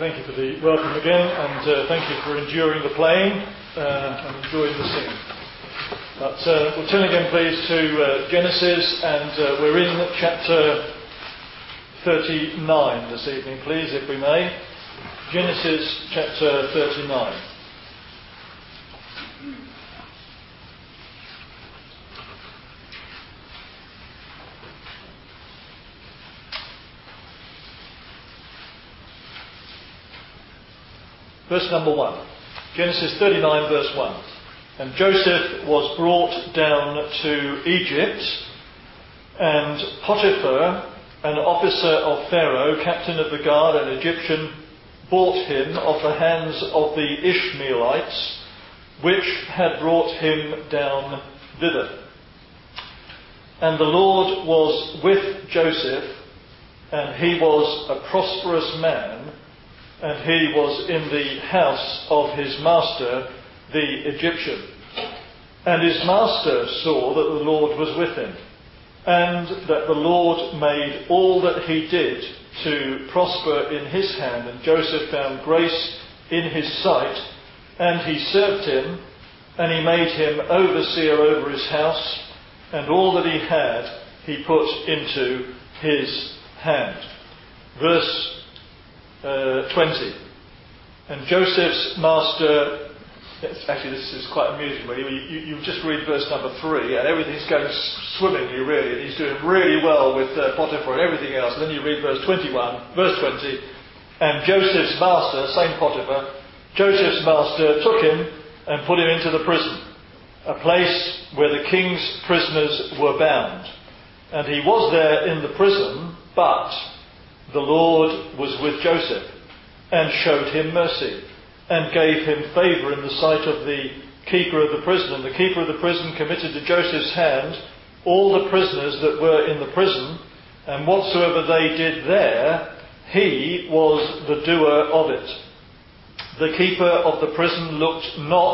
Thank you for the welcome again, and thank you for enduring the playing and enjoying the singing. But we'll turn again, please, to Genesis, and we're in chapter 39 this evening, please, if we may. Genesis chapter 39. Verse number 1. Genesis 39, verse 1. And Joseph was brought down to Egypt, and Potiphar, an officer of Pharaoh, captain of the guard, an Egyptian, bought him of the hands of the Ishmaelites, which had brought him down thither. And the Lord was with Joseph, and he was a prosperous man, and he was in the house of his master, the Egyptian. And his master saw that the Lord was with him, and that the Lord made all that he did to prosper in his hand. And Joseph found grace in his sight, and he served him, and he made him overseer over his house, and all that he had he put into his hand. Verse 20. And Joseph's master, actually this is quite amusing really, you just read verse number 3 and everything's going swimmingly really, and he's doing really well with Potiphar and everything else, and then you read verse 20, and Joseph's master, same Potiphar, Joseph's master took him and put him into the prison, a place where the king's prisoners were bound. And he was there in the prison, but the Lord was with Joseph, and showed him mercy, and gave him favour in the sight of the keeper of the prison. And the keeper of the prison committed to Joseph's hand all the prisoners that were in the prison, and whatsoever they did there, he was the doer of it. The keeper of the prison looked not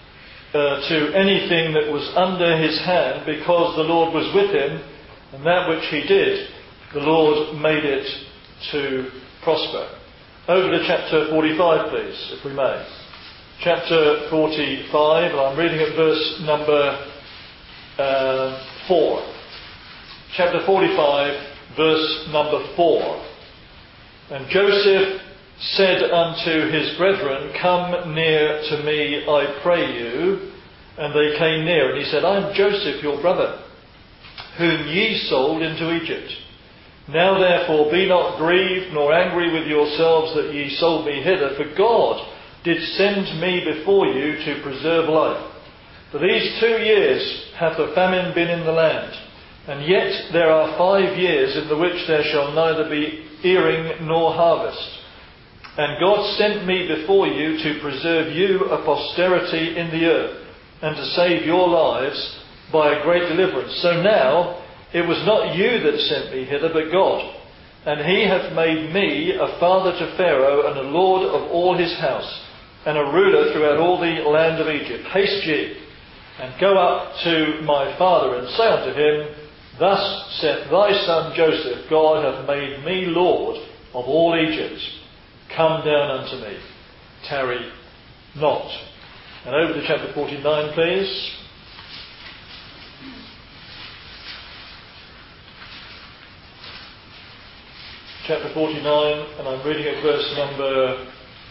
to anything that was under his hand, because the Lord was with him, and that which he did, the Lord made it to prosper. Over to chapter 45, please, if we may. Chapter 45, and I'm reading at verse number 4. Chapter 45, verse number 4. And Joseph said unto his brethren, Come near to me, I pray you. And they came near, and he said, I am Joseph, your brother, whom ye sold into Egypt. Now therefore be not grieved nor angry with yourselves that ye sold me hither, for God did send me before you to preserve life. For these 2 years hath the famine been in the land, and yet there are 5 years in the which there shall neither be earing nor harvest. And God sent me before you to preserve you a posterity in the earth, and to save your lives by a great deliverance. So now it was not you that sent me hither, but God. And he hath made me a father to Pharaoh, and a lord of all his house, and a ruler throughout all the land of Egypt. Haste ye, and go up to my father, and say unto him, Thus saith thy son Joseph, God hath made me Lord of all Egypt. Come down unto me, tarry not. And over to chapter 49, please. Chapter 49, and I'm reading at verse number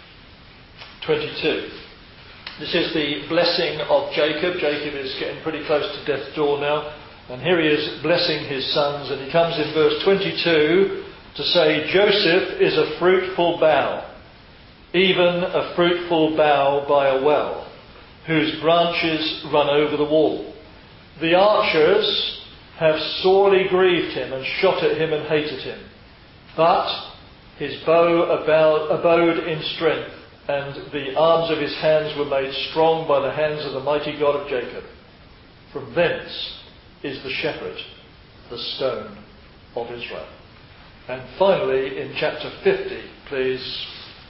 22. This is the blessing of Jacob. Jacob is getting pretty close to death's door now, and here he is blessing his sons, and he comes in verse 22 to say, Joseph is a fruitful bough, even a fruitful bough by a well, whose branches run over the wall. The archers have sorely grieved him, and shot at him, and hated him. But his bow abode in strength, and the arms of his hands were made strong by the hands of the mighty God of Jacob. From thence is the shepherd, the stone of Israel. And finally, in chapter 50, please,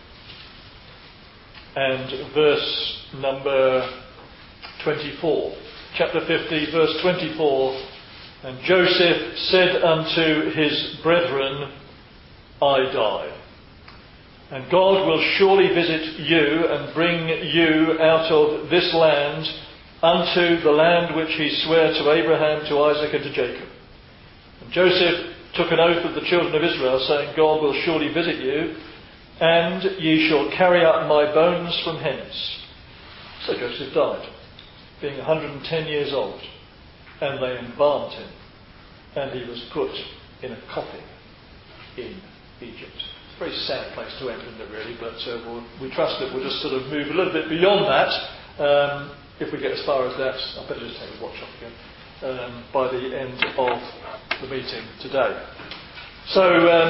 and verse number 24. Chapter 50, verse 24. And Joseph said unto his brethren, I die. And God will surely visit you and bring you out of this land unto the land which he sware to Abraham, to Isaac, and to Jacob. And Joseph took an oath of the children of Israel, saying, God will surely visit you, and ye shall carry up my bones from hence. So Joseph died, being 110 years old, and they embalmed him, and he was put in a coffin in Egypt. It's a very sad place to end, isn't it, really? But we trust that we'll just sort of move a little bit beyond that. If we get as far as that, I better just take the watch off again, by the end of the meeting today. So,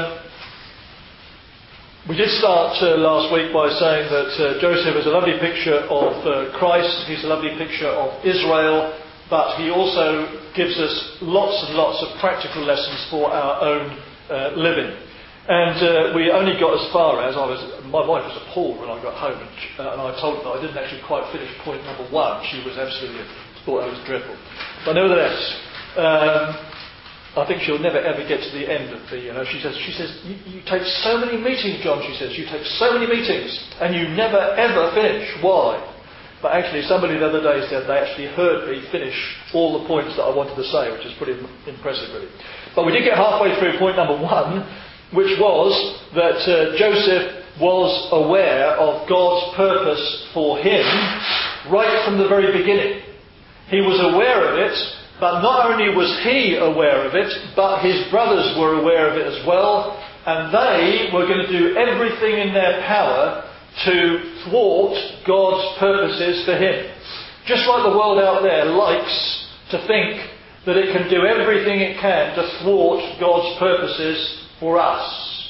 we did start last week by saying that Joseph is a lovely picture of Christ, he's a lovely picture of Israel, but he also gives us lots and lots of practical lessons for our own living. And we only got as far as my wife was appalled when I got home, and I told her that I didn't actually quite finish point number 1. She was absolutely thought I was dreadful. But nevertheless, I think she'll never ever get to the end of the. She says, you take so many meetings, John. She says, you take so many meetings, and you never ever finish. Why? But actually, somebody the other day said they actually heard me finish all the points that I wanted to say, which is pretty impressive, really. But we did get halfway through point number 1. Which was that Joseph was aware of God's purpose for him right from the very beginning. He was aware of it, but not only was he aware of it, but his brothers were aware of it as well, and they were going to do everything in their power to thwart God's purposes for him. Just like the world out there likes to think that it can do everything it can to thwart God's purposes for us.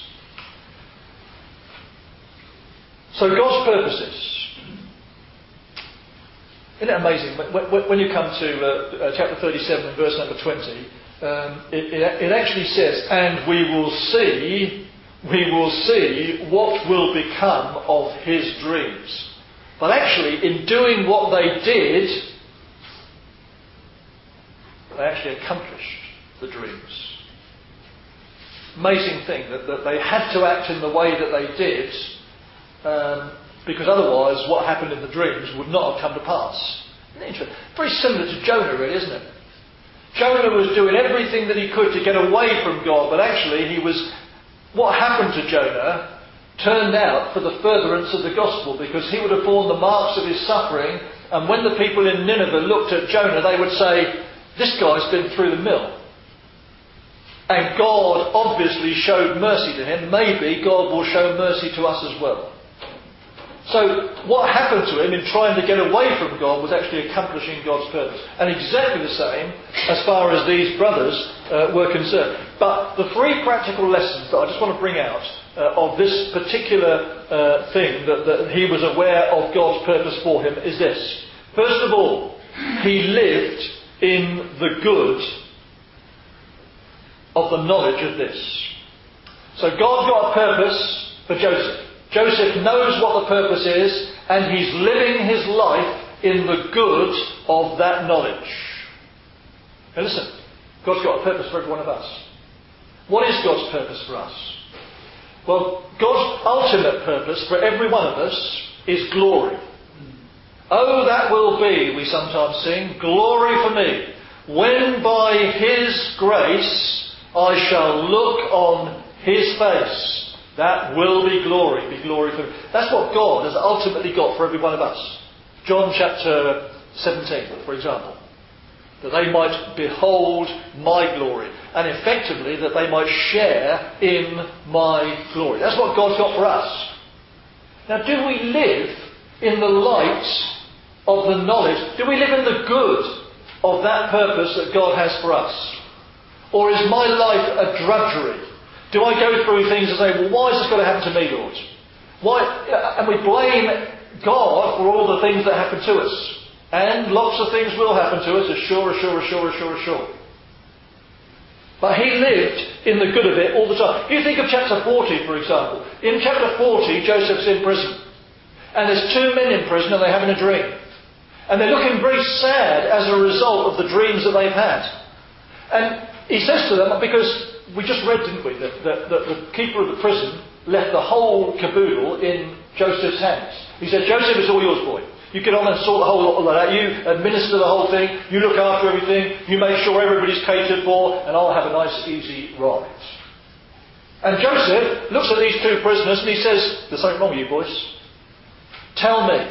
So God's purposes. Isn't it amazing? When you come to chapter 37 and verse number 20, it actually says, and we will see what will become of his dreams. But actually, in doing what they did, they actually accomplished the dreams. Amazing thing that they had to act in the way that they did, because otherwise what happened in the dreams would not have come to pass. Very similar to Jonah, really, isn't it? Jonah was doing everything that he could to get away from God, but actually what happened to Jonah turned out for the furtherance of the gospel, because he would have borne the marks of his suffering, and when the people in Nineveh looked at Jonah, they would say, this guy's been through the mill. And God obviously showed mercy to him. Maybe God will show mercy to us as well. So what happened to him in trying to get away from God was actually accomplishing God's purpose. And exactly the same as far as these brothers were concerned. But the 3 practical lessons that I just want to bring out of this particular thing that he was aware of God's purpose for him is this. First of all, he lived in the good of the knowledge of this. So God's got a purpose for Joseph. Joseph knows what the purpose is, and he's living his life in the good of that knowledge. Now listen, God's got a purpose for every one of us. What is God's purpose for us? Well, God's ultimate purpose for every one of us is glory. Oh, that will be, we sometimes sing, glory for me, when by his grace I shall look on his face. That will be glory for me. That's what God has ultimately got for every one of us. John chapter 17, for example. That they might behold my glory. And effectively that they might share in my glory. That's what God's got for us. Now, do we live in the light of the knowledge? Do we live in the good of that purpose that God has for us? Or is my life a drudgery? Do I go through things and say, well, why has this got to happen to me, Lord? Why? And we blame God for all the things that happen to us. And lots of things will happen to us, as sure. But he lived in the good of it all the time. You think of chapter 40, for example. In chapter 40, Joseph's in prison. And there's 2 men in prison and they're having a dream. And they're looking very sad as a result of the dreams that they've had. And he says to them, because we just read, didn't we, that the keeper of the prison left the whole caboodle in Joseph's hands. He said, Joseph, it's all yours, boy. You get on and sort the whole lot like that. You administer the whole thing. You look after everything. You make sure everybody's catered for. And I'll have a nice, easy ride. And Joseph looks at these two prisoners and he says, there's something wrong with you, boys. Tell me.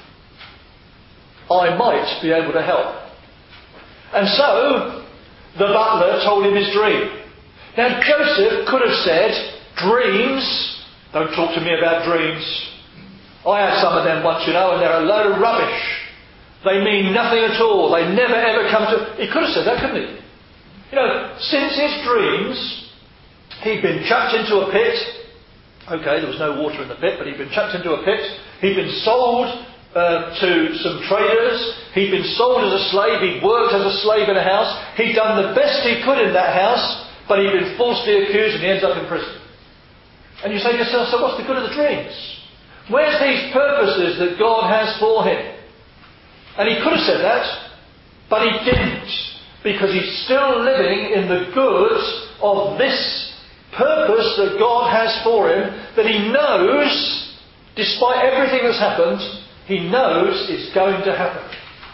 I might be able to help. And so, the butler told him his dream. Now, Joseph could have said, dreams? Don't talk to me about dreams. I had some of them once, and they're a load of rubbish. They mean nothing at all. They never ever come to... He could have said that, couldn't he? Since his dreams, he'd been chucked into a pit. Okay, there was no water in the pit, but he'd been chucked into a pit. He'd been sold to some traders. He'd been sold as a slave. He'd worked as a slave in a house. He'd done the best he could in that house, but he'd been falsely accused and he ends up in prison. And you say to yourself, so what's the good of the dreams? Where's these purposes that God has for him? And he could have said that, but he didn't. Because he's still living in the good of this purpose that God has for him, that he knows, despite everything that's happened, he knows is going to happen.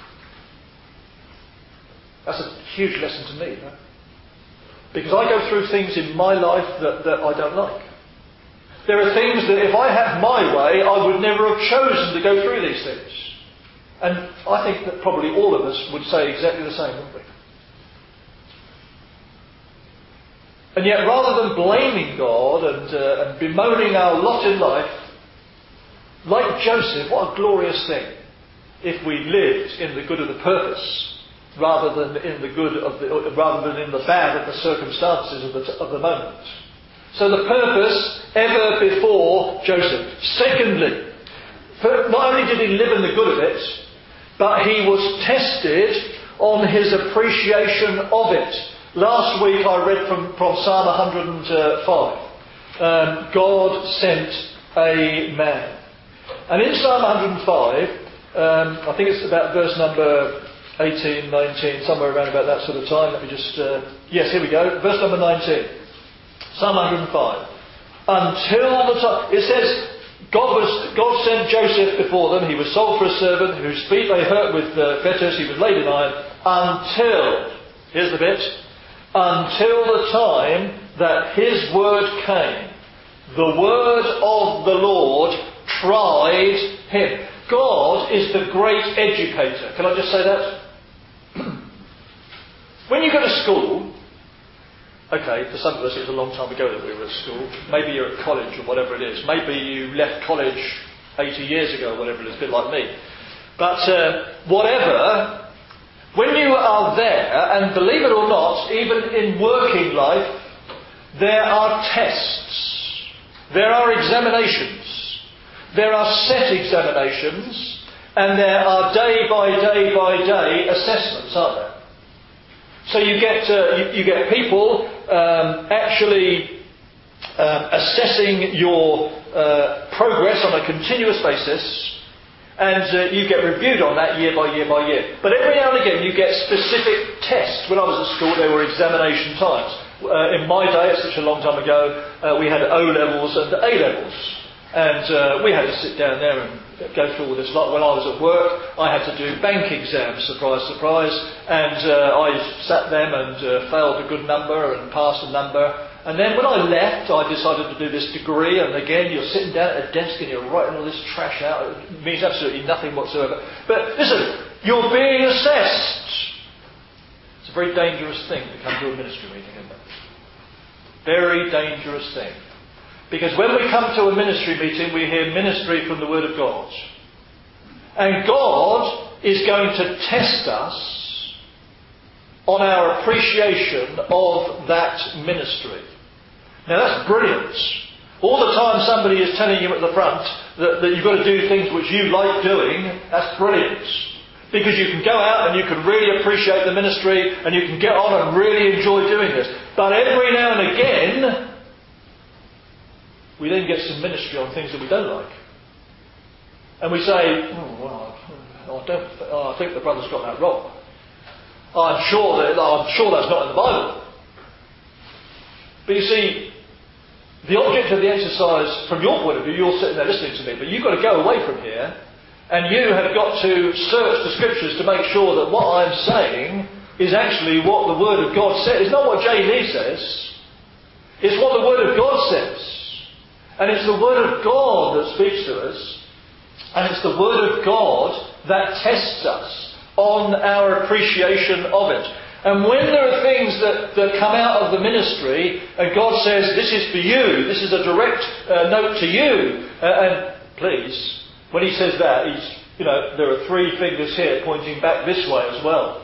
That's a huge lesson to me, right? Because I go through things in my life that I don't like. There are things that if I had my way, I would never have chosen to go through these things. And I think that probably all of us would say exactly the same, wouldn't we? And yet, rather than blaming God and bemoaning our lot in life, like Joseph, what a glorious thing if we lived in the good of the purpose rather than in the bad of the circumstances of the moment. So the purpose ever before Joseph. Secondly, not only did he live in the good of it, but he was tested on his appreciation of it. Last week I read from Psalm 105. God sent a man. And in Psalm 105, I think it's about verse number 18, 19, somewhere around about that sort of time. Let me just... yes, here we go. Verse number 19. Psalm 105. Until the time... It says, God sent Joseph before them. He was sold for a servant, whose feet they hurt with fetters. He was laid in iron. Until... Here's the bit. Until the time that his word came. The word of the Lord tried him. God is the great educator. Can I just say that? When you go to school... Okay, for some of us it was a long time ago that we were at school. Maybe you're at college or whatever it is. Maybe you left college 80 years ago or whatever it is, a bit like me. But whatever, when you are there, and believe it or not, even in working life, there are tests. There are examinations. There are set examinations. And there are day by day assessments, aren't there? So you get people actually assessing your progress on a continuous basis, and you get reviewed on that year by year by year. But every now and again you get specific tests. When I was at school, there were examination times. In my day, it's such a long time ago, we had O levels and A levels, and we had to sit down there and go through all this lot. When I was at work, I had to do bank exams, surprise, surprise, and I sat them and failed a good number and passed a number. And then when I left, I decided to do this degree, and again, you're sitting down at a desk and you're writing all this trash out. It means absolutely nothing whatsoever. But listen, you're being assessed. It's a very dangerous thing to come to a ministry meeting, isn't it? Very dangerous thing. Because when we come to a ministry meeting, we hear ministry from the Word of God. And God is going to test us on our appreciation of that ministry. Now that's brilliant. All the time somebody is telling you at the front that you've got to do things which you like doing, that's brilliant. Because you can go out and you can really appreciate the ministry and you can get on and really enjoy doing this. But every now and again, we then get some ministry on things that we don't like. And we say, I think the brother's got that wrong. I'm sure that's not in the Bible. But you see, the object of the exercise, from your point of view, you're sitting there listening to me, but you've got to go away from here, and you have got to search the scriptures to make sure that what I'm saying is actually what the Word of God says. It's not what J. Lee says. It's what the Word of God says. And it's the Word of God that speaks to us. And it's the Word of God that tests us on our appreciation of it. And when there are things that come out of the ministry, and God says, this is for you, this is a direct note to you, and please, when he says that, there are three fingers here pointing back this way as well.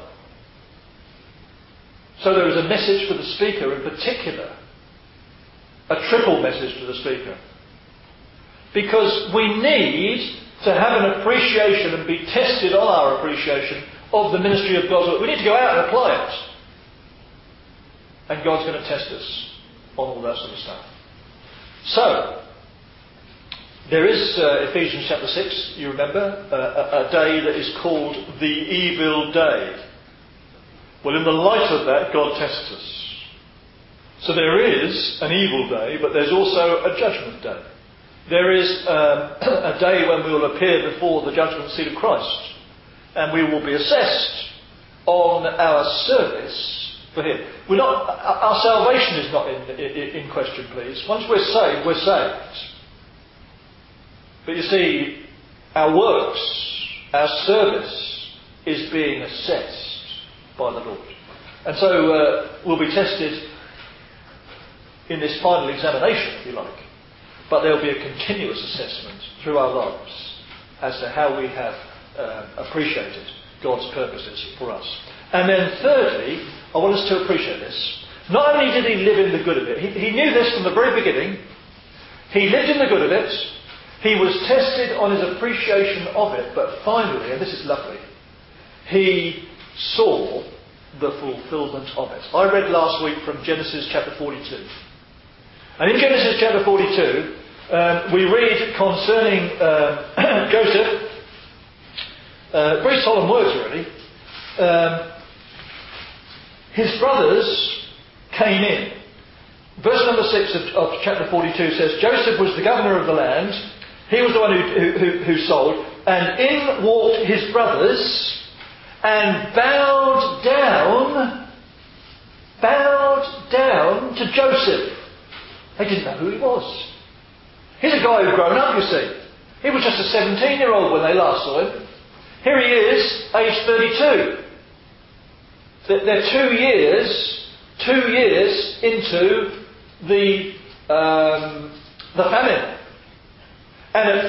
So there is a message for the speaker in particular. A triple message to the speaker. Because we need to have an appreciation and be tested on our appreciation of the ministry of God's word. We need to go out and apply it. And God's going to test us on all that sort of stuff. So, there is Ephesians chapter 6, you remember, a day that is called the evil day. Well, in the light of that, God tests us. So there is an evil day, but there's also a judgment day. There is a day when we will appear before the judgment seat of Christ, and we will be assessed on our service for Him. Our salvation is not in question, please. Once we're saved, we're saved. But you see, our works, our service is being assessed by the Lord. And so we'll be tested in this final examination, if you like. But there will be a continuous assessment through our lives as to how we have appreciated God's purposes for us. And then thirdly, I want us to appreciate this. Not only did he live in the good of it, he knew this from the very beginning. He lived in the good of it. He was tested on his appreciation of it. But finally, and this is lovely, he saw the fulfillment of it. I read last week from Genesis chapter 42. And in Genesis chapter 42, we read concerning Joseph, very solemn words really. His brothers came in. Verse number 6 of chapter 42 says, Joseph was the governor of the land. He was the one who sold. And in walked his brothers and bowed down to Joseph. They didn't know who he was. He's a guy who'd grown up, you see. He was just a 17-year-old when they last saw him. Here he is, age 32. They're 2 years into the famine. And at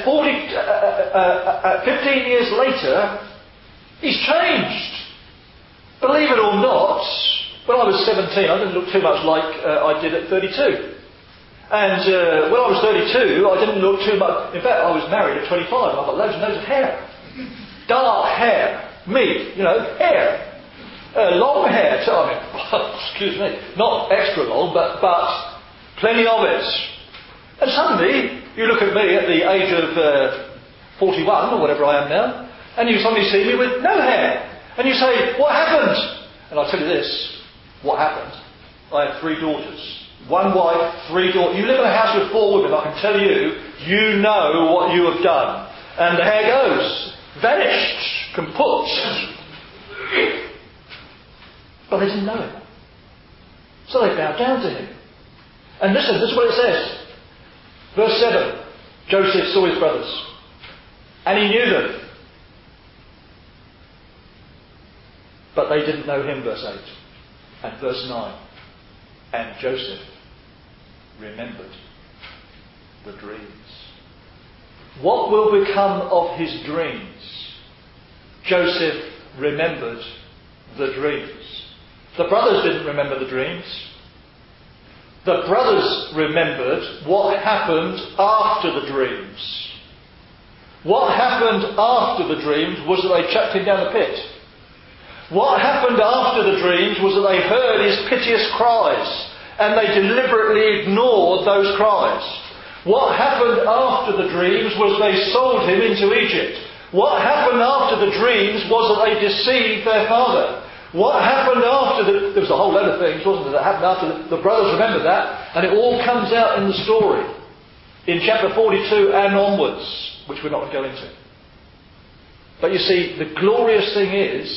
15 years later, he's changed. Believe it or not, when I was 17, I didn't look too much like I did at 32. And when I was 32, I didn't look too much. In fact, I was married at 25 and I've got loads and loads of hair. Dark hair. Me, hair. Long hair. Excuse me. Not extra long, but plenty of it. And suddenly, you look at me at the age of 41 or whatever I am now, and you suddenly see me with no hair. And you say, what happened? And I'll tell you this. What happened? I had 3 daughters. 1 wife, 3 daughters. You live in a house with 4 women, I can tell you, you know what you have done. And the hair goes. Vanished. Kaput. But they didn't know him. So they bowed down to him. And listen, this is what it says. Verse 7. Joseph saw his brothers. And he knew them. But they didn't know him, verse 8. And verse 9. And Joseph remembered the dreams. What will become of his dreams? Joseph remembered the dreams. The brothers didn't remember the dreams. The brothers remembered what happened after the dreams. What happened after the dreams was that they chucked him down the pit. What happened after the dreams was that they heard his piteous cries and they deliberately ignored those cries. What happened after the dreams was they sold him into Egypt. What happened after the dreams was that they deceived their father. What happened after there was a whole load of things, wasn't there, that happened after the brothers remembered that, and it all comes out in the story in chapter 42 and onwards, which we're not going to go into. But you see, the glorious thing is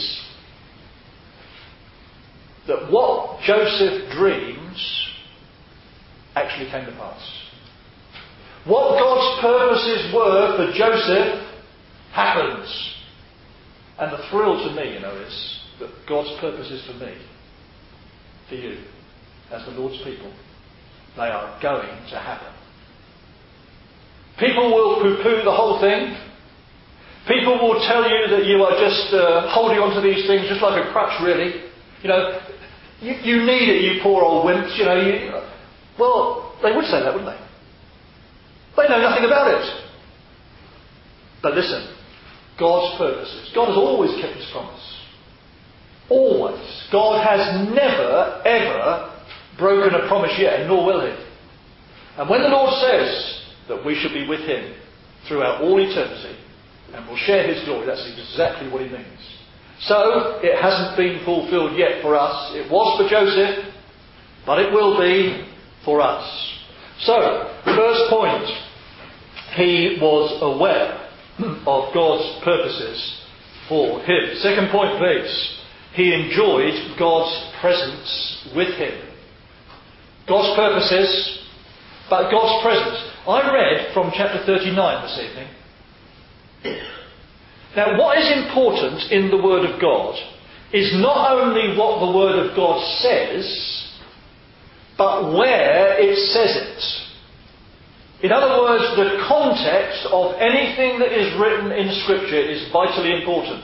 that what Joseph dreams actually came to pass. What God's purposes were for Joseph happens. And the thrill to me, is that God's purposes for me, for you, as the Lord's people, they are going to happen. People will poo-poo the whole thing. People will tell you that you are just holding on to these things just like a crutch, really. You need it, you poor old wimps. Well, they would say that, wouldn't they? They know nothing about it. But listen, God's purposes. God has always kept His promise. Always. God has never, ever broken a promise yet, nor will He. And when the Lord says that we should be with Him throughout all eternity, and will share His glory, that's exactly what He means. So, it hasn't been fulfilled yet for us. It was for Joseph, but it will be for us. So, first point, he was aware of God's purposes for him. Second point, please. He enjoyed God's presence with him. God's purposes, but God's presence. I read from chapter 39 this evening. Now, what is important in the Word of God is not only what the Word of God says, but where it says it. In other words, the context of anything that is written in Scripture is vitally important.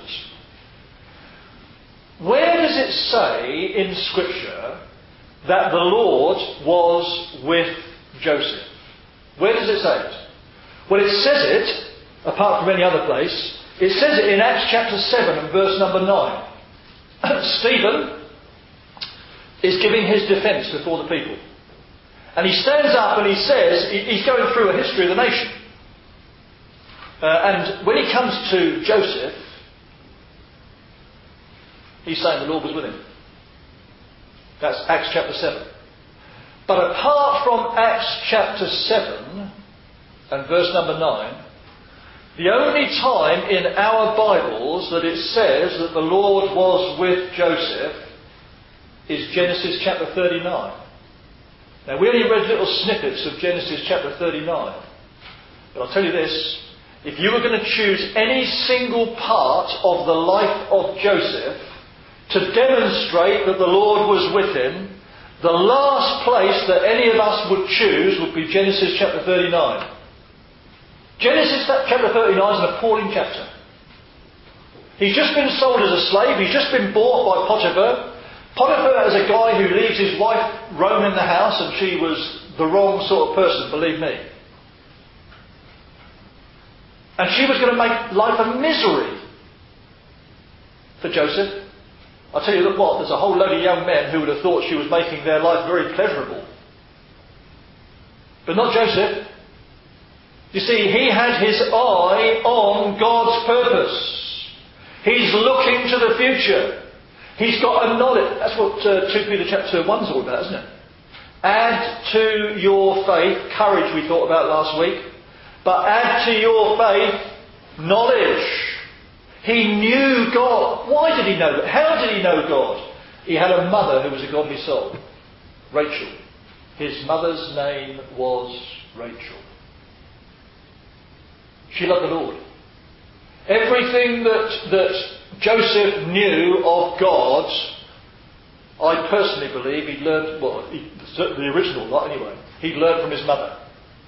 Where does it say in Scripture that the Lord was with Joseph? Where does it say it? Well, it says it, apart from any other place, it says it in Acts chapter 7 and verse number 9. Stephen is giving his defence before the people. And he stands up and he says, he's going through a history of the nation. And when he comes to Joseph, he's saying the Lord was with him. That's Acts chapter 7. But apart from Acts chapter 7 and verse number 9, the only time in our Bibles that it says that the Lord was with Joseph is Genesis chapter 39. Now, we only read little snippets of Genesis chapter 39. But I'll tell you this, if you were going to choose any single part of the life of Joseph to demonstrate that the Lord was with him, the last place that any of us would choose would be Genesis chapter 39. Genesis chapter 39 is an appalling chapter. He's just been sold as a slave. He's just been bought by Potiphar. Potiphar is a guy who leaves his wife roaming the house, and she was the wrong sort of person, believe me. And she was going to make life a misery for Joseph. I'll tell you what, there's a whole load of young men who would have thought she was making their life very pleasurable. But not Joseph. You see, he had his eye on God's purpose. He's looking to the future. He's got a knowledge. That's what 2 Peter chapter 1 is all about, isn't it? Add to your faith, courage we thought about last week, but add to your faith, knowledge. He knew God. Why did he know? How did he know God? He had a mother who was a godly soul, Rachel. His mother's name was Rachel. She loved the Lord. Everything that Joseph knew of God, I personally believe he'd learned, the original lot anyway, he'd learned from his mother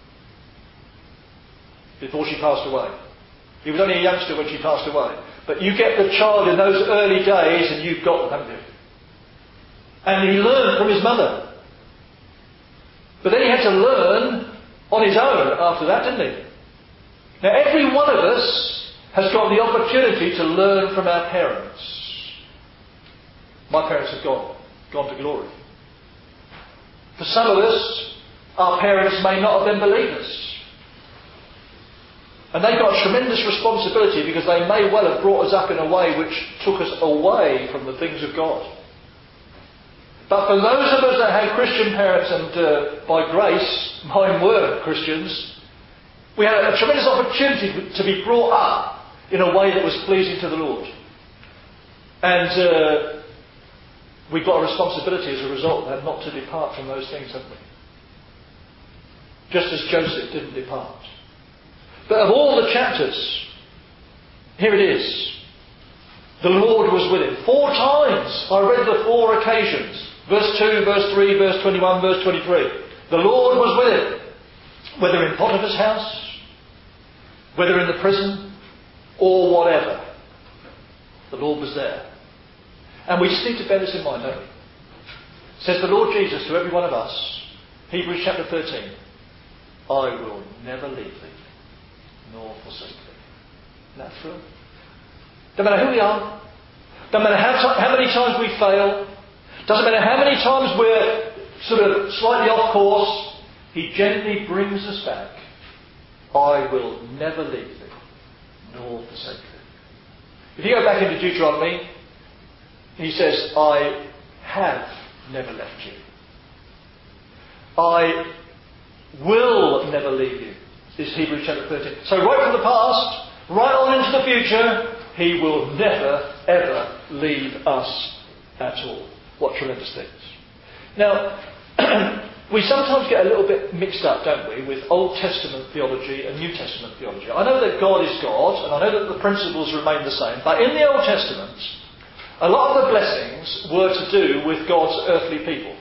before she passed away. He was only a youngster when she passed away. But you get the child in those early days and you've got them, haven't you? And he learned from his mother. But then he had to learn on his own after that, didn't he? Now, every one of us has got the opportunity to learn from our parents. My parents have gone to glory. For some of us, our parents may not have been believers. And they've got a tremendous responsibility because they may well have brought us up in a way which took us away from the things of God. But for those of us that had Christian parents, and by grace, mine were Christians, we had a tremendous opportunity to be brought up in a way that was pleasing to the Lord. And we've got a responsibility as a result of that not to depart from those things, haven't we? Just as Joseph didn't depart. But of all the chapters, here it is. The Lord was with him. 4 times I read the 4 occasions. Verse 2, verse 3, verse 21, verse 23. The Lord was with him. Whether in Potiphar's house, whether in the prison, or whatever. The Lord was there. And we just need to bear this in mind, don't we? Says the Lord Jesus to every one of us, Hebrews chapter 13, I will never leave thee, nor forsake thee. Isn't that true? Don't matter who we are. Don't matter how many times we fail. Doesn't matter how many times we're sort of slightly off course. He gently brings us back. I will never leave thee, nor forsake thee. If you go back into Deuteronomy, he says, I have never left you. I will never leave you. This is Hebrews chapter 13. So right from the past, right on into the future, he will never, ever leave us at all. What tremendous things. Now, we sometimes get a little bit mixed up, don't we, with Old Testament theology and New Testament theology. I know that God is God, and I know that the principles remain the same, but in the Old Testament, a lot of the blessings were to do with God's earthly people.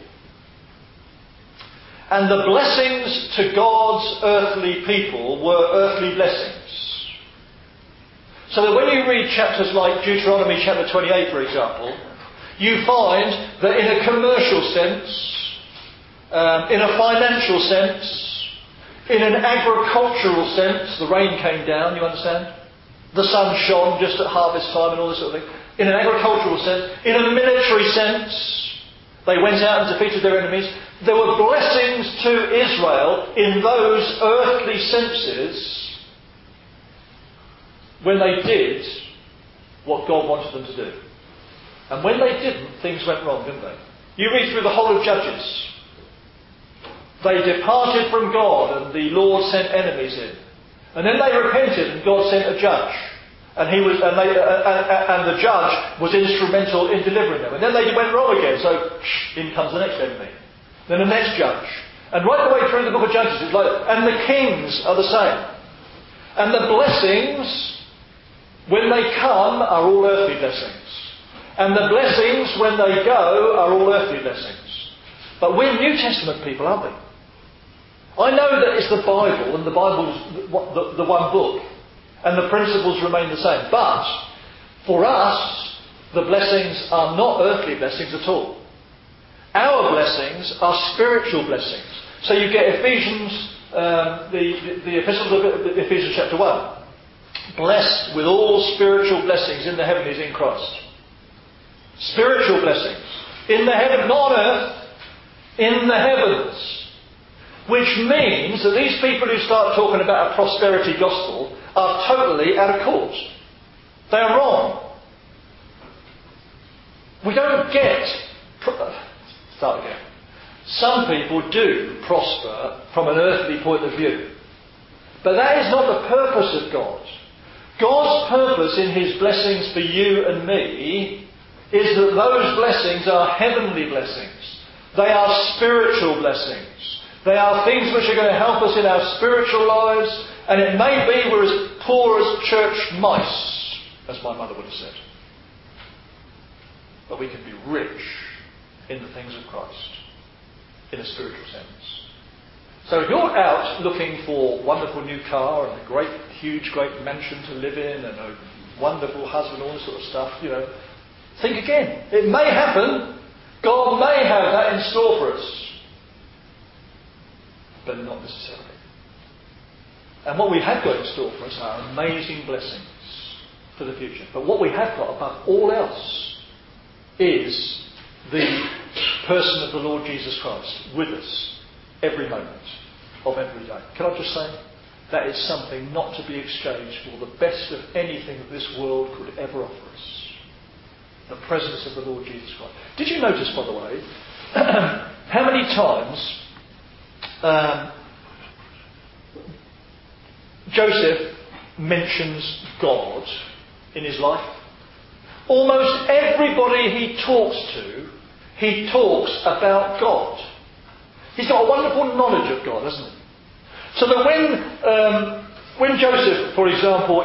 And the blessings to God's earthly people were earthly blessings. So that when you read chapters like Deuteronomy chapter 28, for example, you find that in a commercial sense, in a financial sense, in an agricultural sense, the rain came down, you understand? The sun shone just at harvest time and all this sort of thing. In an agricultural sense, in a military sense, they went out and defeated their enemies. There were blessings to Israel in those earthly senses when they did what God wanted them to do. And when they didn't, things went wrong, didn't they? You read through the whole of Judges. They departed from God and the Lord sent enemies in. And then they repented and God sent a judge. And the judge was instrumental in delivering them. And then they went wrong again, so in comes the next enemy. Then the next judge. And right the way through the book of Judges, it's like, and the kings are the same. And the blessings, when they come, are all earthly blessings. And the blessings, when they go, are all earthly blessings. But we're New Testament people, aren't we? I know that it's the Bible, and the Bible's the one book. And the principles remain the same. But, for us, the blessings are not earthly blessings at all. Our blessings are spiritual blessings. So you get Ephesians, the epistles of Ephesians chapter 1. Blessed with all spiritual blessings in the heavenlies in Christ. Spiritual blessings. In the heaven, not on earth, in the heavens. Which means that these people who start talking about a prosperity gospel are totally out of course. They are wrong. We don't get... Start again. Some people do prosper from an earthly point of view. But that is not the purpose of God. God's purpose in His blessings for you and me is that those blessings are heavenly blessings. They are spiritual blessings. They are things which are going to help us in our spiritual lives, and it may be we're as poor as church mice, as my mother would have said. But we can be rich in the things of Christ, in a spiritual sense. So if you're out looking for a wonderful new car and a great, huge, great mansion to live in and a wonderful husband, all this sort of stuff, think again. It may happen. God may have that in store for us. But not necessarily. And what we have got in store for us are amazing blessings for the future. But what we have got above all else is the person of the Lord Jesus Christ with us every moment of every day. Can I just say, that is something not to be exchanged for the best of anything that this world could ever offer us. The presence of the Lord Jesus Christ. Did you notice, by the way, how many times Joseph mentions God in his life? Almost everybody he talks to, he talks about God. He's got a wonderful knowledge of God, hasn't he? So that when Joseph, for example,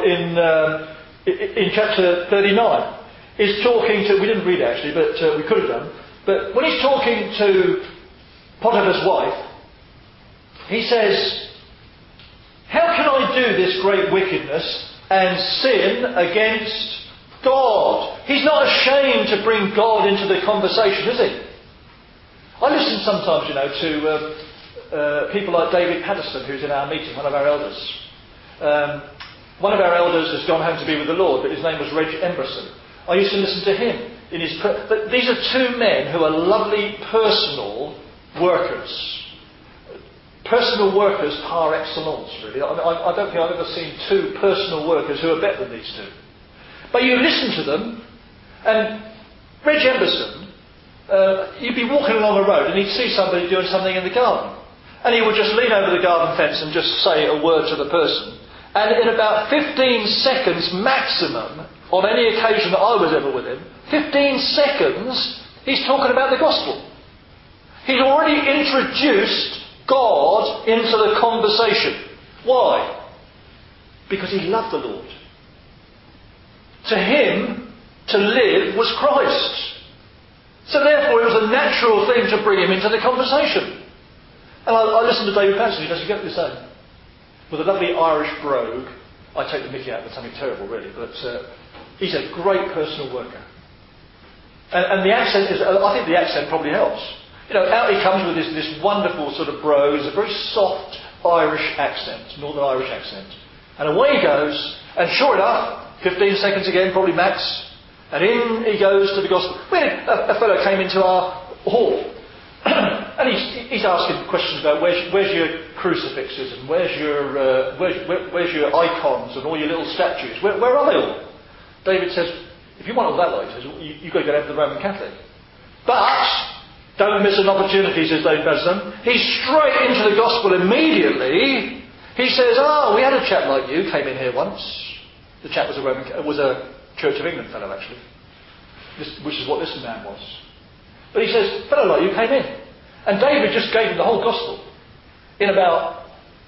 in chapter 39, is talking to, we didn't read it actually, but we could have done, but when he's talking to Potiphar's wife, he says, how can I do this great wickedness and sin against God? He's not ashamed to bring God into the conversation, is he? I listen sometimes, to people like David Patterson, who's in our meeting, one of our elders. One of our elders has gone home to be with the Lord, but his name was Reg Emberson. I used to listen to him in his. But these are two men who are lovely personal workers. Personal workers par excellence, really. I don't think I've ever seen two personal workers who are better than these two. But you listen to them, and Reg Emberson, you'd be walking along a road and he'd see somebody doing something in the garden. And he would just lean over the garden fence and just say a word to the person. And in about 15 seconds maximum, on any occasion that I was ever with him, 15 seconds, he's talking about the gospel. He's already introduced God into the conversation. Why? Because he loved the Lord. To him, to live was Christ. So therefore it was a natural thing to bring him into the conversation. And I listened to David Patterson, he does exactly the same. With a lovely Irish brogue. I take the mickey out of something terrible really, but he's a great personal worker. And the accent is, I think the accent probably helps. Out he comes with this wonderful sort of brogue. It's a very soft Irish accent, Northern Irish accent. And away he goes, and sure enough, 15 seconds again, probably max, and in he goes to the gospel. A fellow came into our hall, and he's asking questions about where's your crucifixes, and where's your icons, and all your little statues. Where are they all? David says, if you want all that, he says, you've got to go down to the Roman Catholic. But don't miss an opportunity, says David Patterson. He's straight into the gospel immediately. He says, we had a chap like you came in here once. The chap was a Church of England fellow, actually, which is what this man was. But he says, fellow like you came in. And David just gave him the whole gospel in about,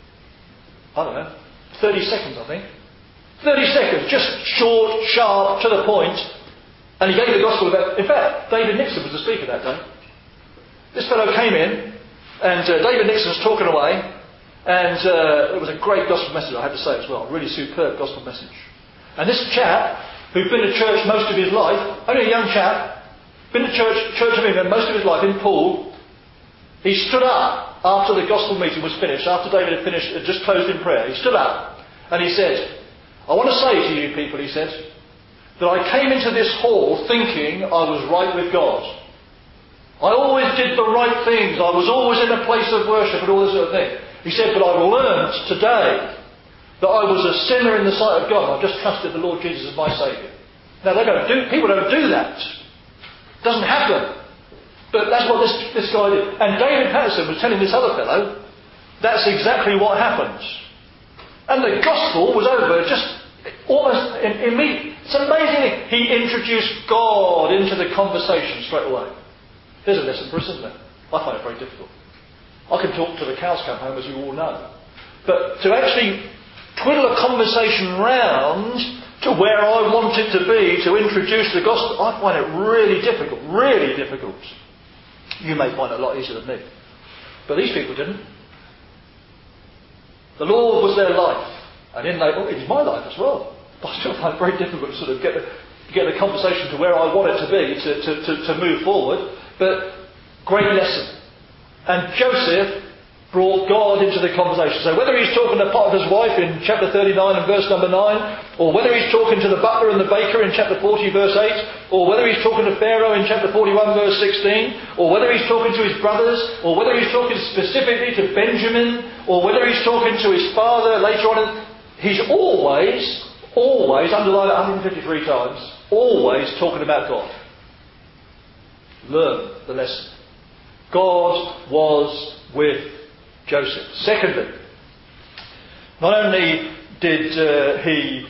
30 seconds, I think. 30 seconds, just short, sharp, to the point. And he gave the gospel about, in fact, David Nixon was the speaker that day. This fellow came in, and David Nixon's talking away, and it was a great gospel message, I have to say as well. A really superb gospel message. And this chap, who'd been to church most of his life, only a young chap, been to Church of England most of his life in Poole, he stood up after the gospel meeting was finished, after David had finished, had just closed in prayer. He stood up and he said, I want to say to you people, he said, that I came into this hall thinking I was right with God. I always did the right things. I was always in a place of worship and all this sort of thing. He said, but I've learnt today that I was a sinner in the sight of God. I've just trusted the Lord Jesus as my Saviour. Now people don't do that. It doesn't happen. But that's what this guy did. And David Patterson was telling this other fellow, that's exactly what happened. And the gospel was over just almost immediately. It's amazing. He introduced God into the conversation straight away. There's a lesson for us, isn't there? I find it very difficult. I can talk to the cows come home, as you all know. But to actually twiddle a conversation round to where I want it to be, to introduce the gospel, I find it really difficult. Really difficult. You may find it a lot easier than me. But these people didn't. The Lord was their life. And in that, it's my life as well. But I still find it very difficult to sort of get the conversation to where I want it to be, to move forward. But great lesson. And Joseph brought God into the conversation. So whether he's talking to Potiphar's wife in chapter 39 and verse number 9, or whether he's talking to the butler and the baker in chapter 40 verse 8, or whether he's talking to Pharaoh in chapter 41 verse 16, or whether he's talking to his brothers, or whether he's talking specifically to Benjamin, or whether he's talking to his father later on, he's always, underline it 153 times, always talking about God. Learn the lesson. God was with Joseph. Secondly, not only did he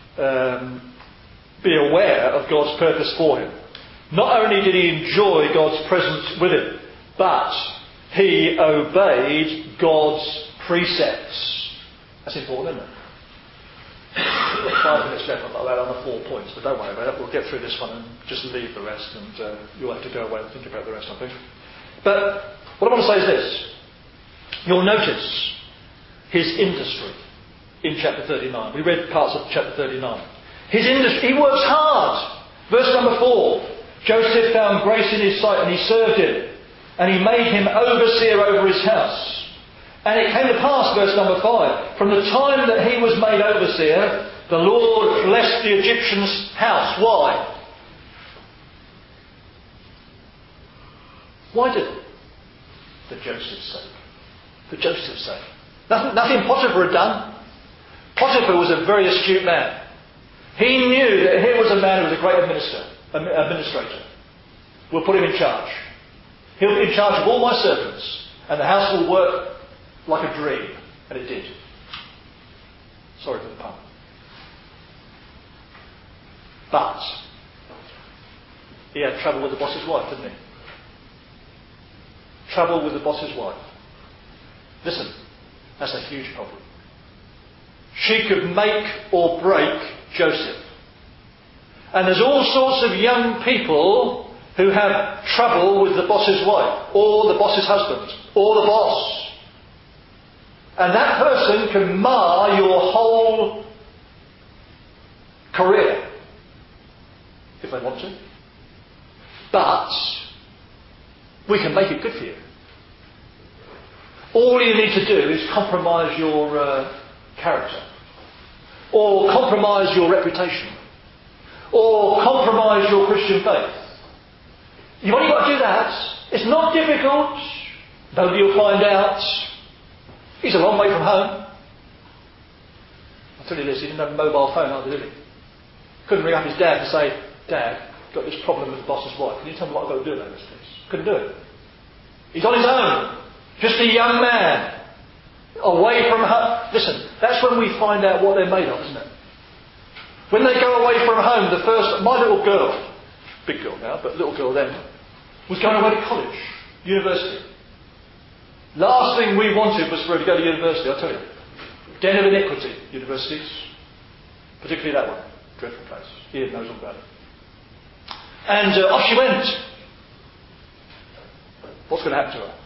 be aware of God's purpose for him, not only did he enjoy God's presence with him, but he obeyed God's precepts. That's important, isn't it? We've got 5 minutes left. I've got about another 4 points, but don't worry about it. We'll get through this one and just leave the rest, and you'll have to go away and think about the rest, I think. But what I want to say is this. You'll notice his industry in chapter 39. We read parts of chapter 39. His industry, he works hard. Verse number 4. Joseph found grace in his sight and he served him. And he made him overseer over his house. And it came to pass, verse number 5, from the time that he was made overseer, the Lord blessed the Egyptian's house. Why? Why did it? For Joseph's sake. For Joseph's sake. Nothing Potiphar had done. Potiphar was a very astute man. He knew that here was a man who was a great administrator. We'll put him in charge. He'll be in charge of all my servants, and the house will work like a dream. And it did. Sorry for the pun. But he had trouble with the boss's wife, didn't he? Trouble with the boss's wife. Listen, that's a huge problem. She could make or break Joseph. And there's all sorts of young people who have trouble with the boss's wife, or the boss's husband, or the boss. And that person can mar your whole career, if they want to. But we can make it good for you. All you need to do is compromise your character, or compromise your reputation, or compromise your Christian faith. You've only got to do that. It's not difficult. Nobody will find out. He's a long way from home. I'll tell you this, he didn't have a mobile phone either, did he? Couldn't ring up his dad and say, Dad, got this problem with the boss's wife. Can you tell me what I've got to do about this, please? Couldn't do it. He's on his own. Just a young man. Away from home. Listen, that's when we find out what they're made of, isn't it? When they go away from home, my little girl, big girl now, but little girl then, was going away to college, university. Last thing we wanted was for her to go to university, I'll tell you. Den of iniquity, universities. Particularly that one. Dreadful place. Ian knows all about it. And off she went. What's going to happen to her?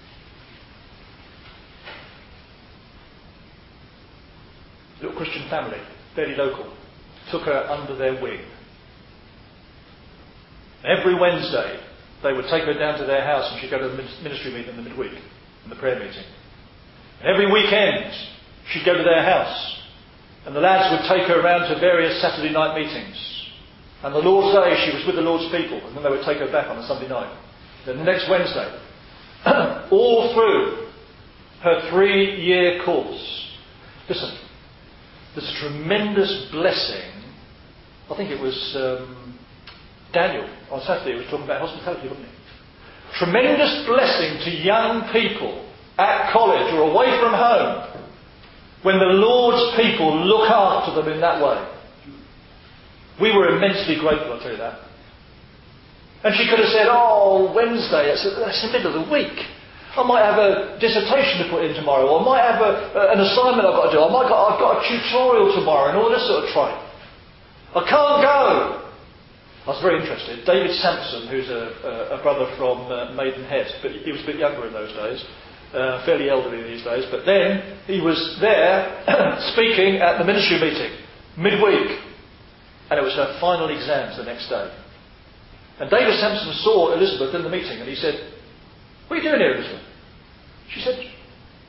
Little Christian family, fairly local, took her under their wing. Every Wednesday, they would take her down to their house and she'd go to the ministry meeting in the midweek, and the prayer meeting. And every weekend, she'd go to their house, and the lads would take her around to various Saturday night meetings. And the Lord's Day, she was with the Lord's people, and then they would take her back on a Sunday night. Then the next Wednesday, all through her 3-year course. Listen, there's a tremendous blessing. I think it was Daniel on Saturday was talking about hospitality, wasn't he? Tremendous blessing to young people at college or away from home when the Lord's people look after them in that way. We were immensely grateful, I'll tell you that. And she could have said, oh, Wednesday, that's the middle of the week. I might have a dissertation to put in tomorrow, or I might have an assignment I've got to do. I've got a tutorial tomorrow and all this sort of tripe. I can't go. I was very interested. David Sampson, who's a brother from Maidenhead, but he was a bit younger in those days, fairly elderly these days, but then he was there speaking at the ministry meeting, midweek, and it was her final exams the next day. And David Sampson saw Elizabeth in the meeting and he said, what are you doing here, Elizabeth? She said,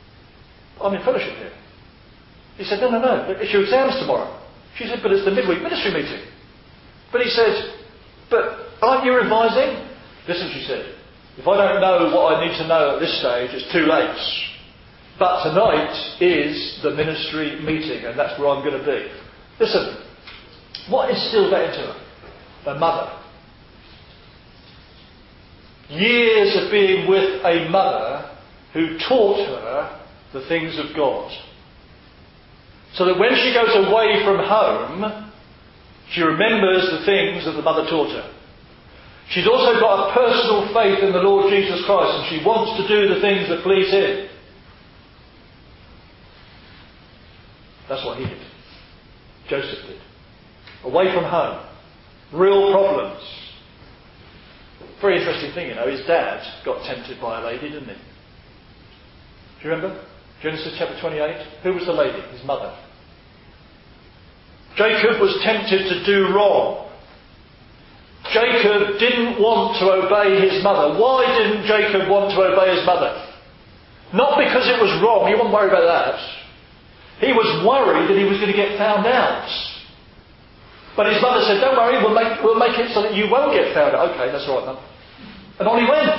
I'm in fellowship here. He said, no, it's your exams tomorrow. She said, but it's the midweek ministry meeting. But he said, but aren't you revising? Listen, she said, if I don't know what I need to know at this stage, it's too late. But tonight is the ministry meeting, and that's where I'm going to be. Listen, what instilled that into her? Her mother. Years of being with a mother who taught her the things of God. So that when she goes away from home, she remembers the things that the mother taught her. She's also got a personal faith in the Lord Jesus Christ, and she wants to do the things that please Him. That's what he did. Joseph did. Away from home. Real problems. Very interesting thing, his dad got tempted by a lady, didn't he? Do you remember? Genesis chapter 28. Who was the lady? His mother. Jacob was tempted to do wrong. Jacob didn't want to obey his mother. Why didn't Jacob want to obey his mother? Not because it was wrong. He wasn't worried about that. He was worried that he was going to get found out. But his mother said, don't worry, we'll make it so that you won't get found out. Okay, that's all right, Mum. And on he went.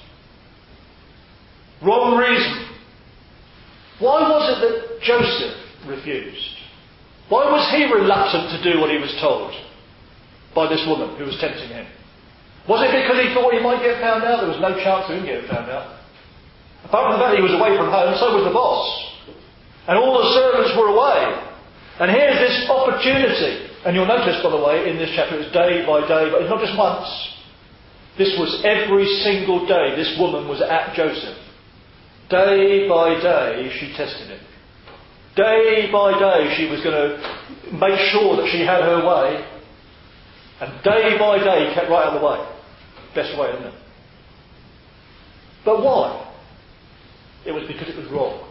Wrong reason. Why was it that Joseph refused? Why was he reluctant to do what he was told by this woman who was tempting him? Was it because he thought he might get found out? There was no chance of him getting found out. Apart from the fact that he was away from home, so was the boss. And all the servants were away. And here's this opportunity. And you'll notice, by the way, in this chapter, it's day by day, but it's not just once. This was every single day this woman was at Joseph. Day by day, she tested him. Day by day, she was going to make sure that she had her way. And day by day, kept right out of the way. Best way, isn't it? But why? It was because it was wrong.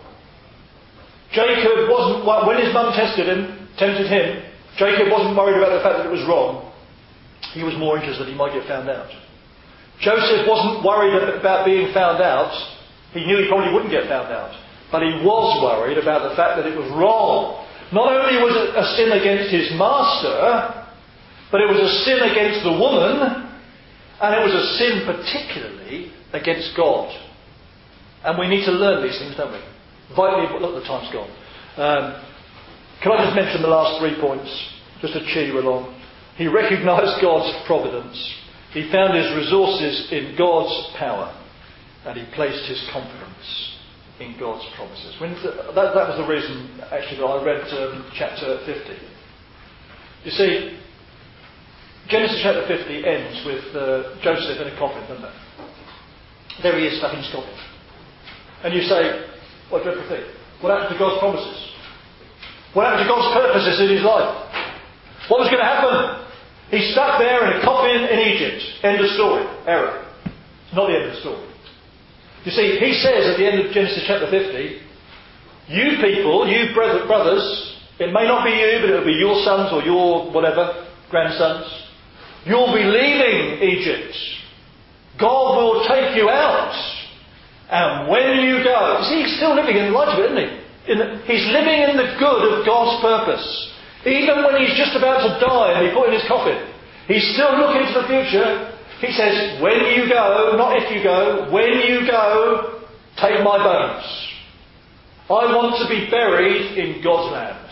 Jacob wasn't, when his mum tempted him, Jacob wasn't worried about the fact that it was wrong. He was more interested that he might get found out. Joseph wasn't worried about being found out. He knew he probably wouldn't get found out. But he was worried about the fact that it was wrong. Not only was it a sin against his master, but it was a sin against the woman, and it was a sin particularly against God. And we need to learn these things, don't we? Vitally, look, the time's gone. Can I just mention the last 3 points, just to cheer you along? He recognised God's providence. He found his resources in God's power. And he placed his confidence in God's promises. That was the reason, actually, that I read chapter 50. You see, Genesis chapter 50 ends with Joseph in a coffin, doesn't it? There he is, stuck in his coffin. And you say, what a dreadful thing. What happened to God's promises? What happened to God's purposes in his life? What was going to happen? He's stuck there in a coffin in Egypt. End of story. Error. It's not the end of the story. You see, he says at the end of Genesis chapter 50, you people, you brothers, it may not be you, but it'll be your sons or your whatever, grandsons. You'll be leaving Egypt. God will take you out. And when you go... You see, he's still living in the light of it, isn't he? He's living in the good of God's purpose. Even when he's just about to die and be put in his coffin, he's still looking to the future. He says, when you go, not if you go, when you go, take my bones. I want to be buried in God's land.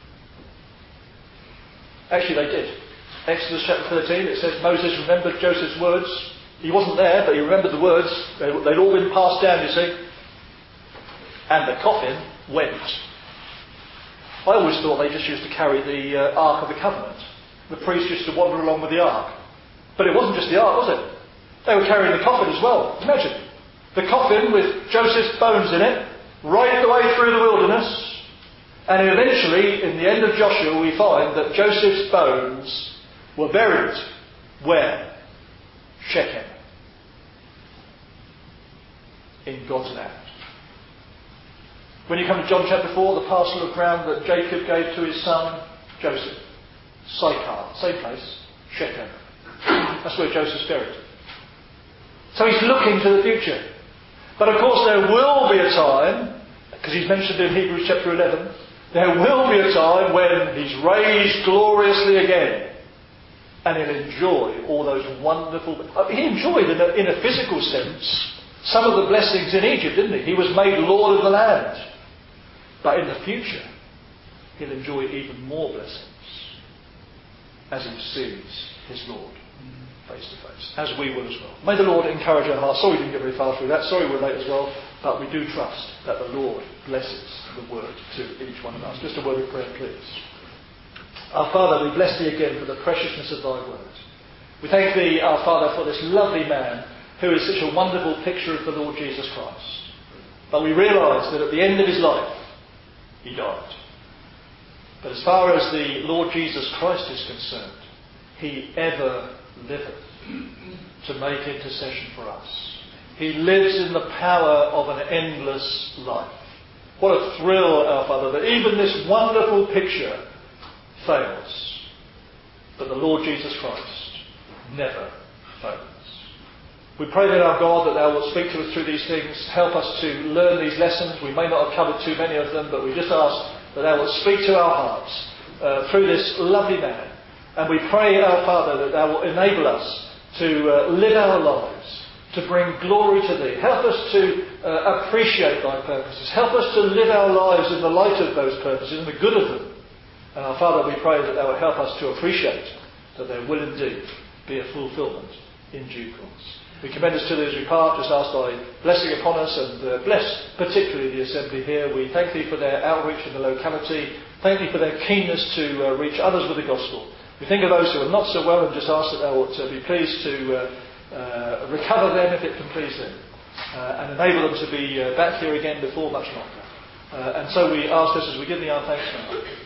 Actually, they did. Exodus chapter 13, it says Moses remembered Joseph's words. He wasn't there, but he remembered the words. They'd all been passed down, you see. And the coffin went. I always thought they just used to carry the Ark of the Covenant. The priest used to wander along with the Ark. But it wasn't just the Ark, was it? They were carrying the coffin as well. Imagine. The coffin with Joseph's bones in it, right the way through the wilderness. And eventually, in the end of Joshua, we find that Joseph's bones were buried. Where? Shechem. In God's land. When you come to John chapter 4, the parcel of ground that Jacob gave to his son Joseph. Sychar. Same place. Shechem. That's where Joseph's buried. So he's looking to the future. But of course there will be a time, because he's mentioned in Hebrews chapter 11. There will be a time when he's raised gloriously again, and he'll enjoy all those wonderful... He enjoyed, in a physical sense, some of the blessings in Egypt, didn't he? He was made Lord of the land. But in the future, he'll enjoy even more blessings as he sees his Lord face to face, as we will as well. May the Lord encourage our hearts. Sorry we didn't get very far through that. Sorry we're late as well. But we do trust that the Lord blesses the word to each one of us. Just a word of prayer, please. Our Father, we bless thee again for the preciousness of thy word. We thank thee, our Father, for this lovely man who is such a wonderful picture of the Lord Jesus Christ. But we realise that at the end of his life, he died. But as far as the Lord Jesus Christ is concerned, he ever liveth to make intercession for us. He lives in the power of an endless life. What a thrill, our Father, that even this wonderful picture fails. But the Lord Jesus Christ never fails. We pray that, our God, that thou wilt speak to us through these things. Help us to learn these lessons. We may not have covered too many of them, but we just ask that thou wilt speak to our hearts through this lovely man. And we pray, our Father, that thou wilt enable us to live our lives, to bring glory to thee. Help us to appreciate thy purposes. Help us to live our lives in the light of those purposes and the good of them. And our Father, we pray that thou wilt help us to appreciate that there will indeed be a fulfilment in due course. We commend us to thee as we part. Just ask thy blessing upon us, and bless particularly the assembly here. We thank thee for their outreach in the locality. Thank thee for their keenness to reach others with the gospel. We think of those who are not so well and just ask that thou wilt be pleased to recover them if it can please them, and enable them to be back here again before much longer. And so we ask this as we give thee our thanks now.